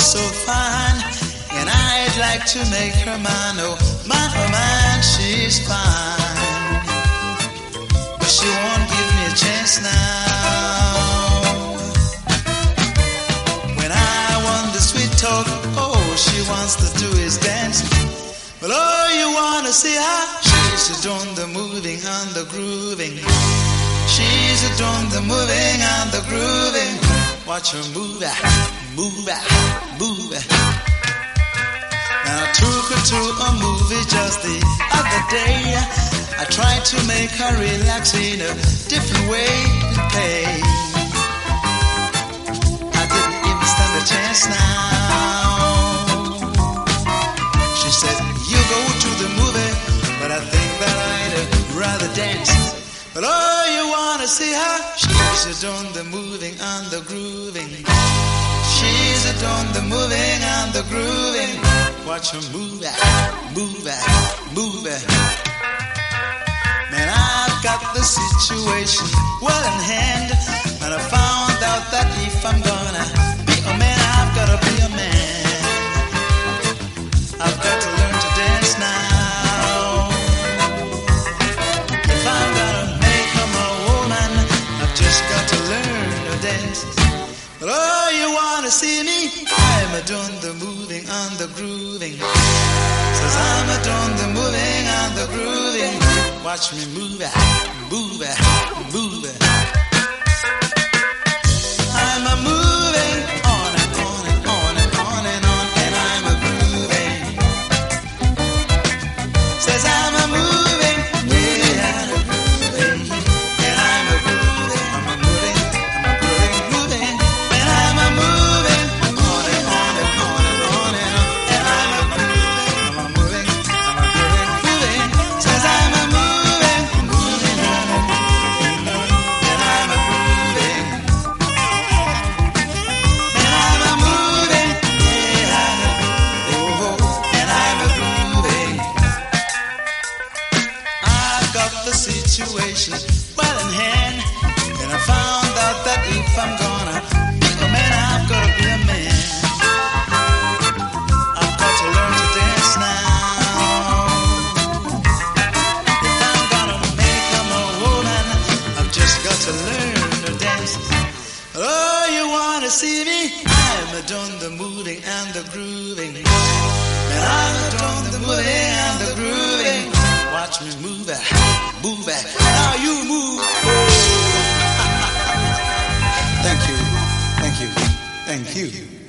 so fine, and I'd like to make her mine. Oh man, she's fine, but she won't give me a chance now. When I want the sweet talk, all she wants to do is dance. But oh, you wanna see her? She's doing the moving and the grooving. She's doing the moving and the grooving. Watch her move it, move it, move it. And I took her to a movie just the other day. I tried to make her relax in a different way to play. I didn't even stand a chance now. She said, you go to the movie, but I think that I'd rather dance. But oh, you wanna see her? She's doing the moving and the grooving. She's doing the moving and the grooving. Watch her move it, move it, move it. Man, I've got the situation well in hand, and I found out that if I'm gonna be a man, I've gotta be a man. I've got to learn to dance now. If I'm gonna make her my woman, I've just got to learn to dance. But oh, you wanna see me? I'm doing the moving and the grooving. Says I'm doing the moving and the grooving. Watch me move it, move it, move it. I'm a moving on and on and on and on and on, and I'm a grooving. Says I'm a moving, yeah, I'm a grooving, and I'm a grooving, I'm a moving, I'm a grooving, moving, and I'm a moving on and on and on and on and on, and I'm a grooving, I'm a moving, I'm a grooving, moving. Says I'm a moving, moving on and on, and I'm a grooving, and I'm a moving, yeah, oh, and I'm a grooving. I've got the situation well in hand, and I found out that if I'm gonna be a man, I've gotta be a man. I've got to learn to dance now. If I'm gonna make her my woman, I've just got to learn to dance. Oh, you wanna see me? I'm doing the moving and the grooving, and I'm doing the moving and the grooving. Watch me move it, move it. Now you move. Oh. Thank you, thank you, thank you.